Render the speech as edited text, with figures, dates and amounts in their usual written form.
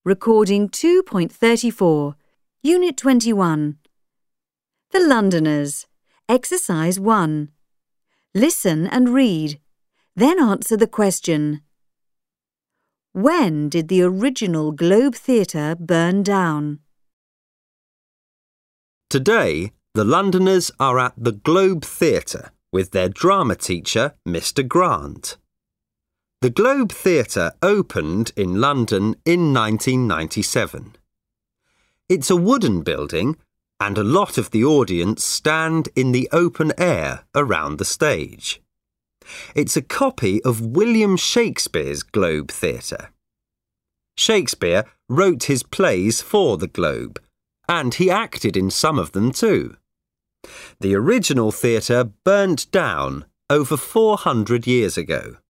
Recording 2.34, Unit 21. The Londoners. Exercise 1. Listen and read, then answer the question. When did the original Globe Theatre burn down? Today, the Londoners are at the Globe Theatre with their drama teacher, Mr. Grant. The Globe Theatre opened in London in 1997. It's a wooden building, and a lot of the audience stand in the open air around the stage. It's a copy of William Shakespeare's Globe Theatre. Shakespeare wrote his plays for the Globe, and he acted in some of them too. The original theatre burnt down over 400 years ago.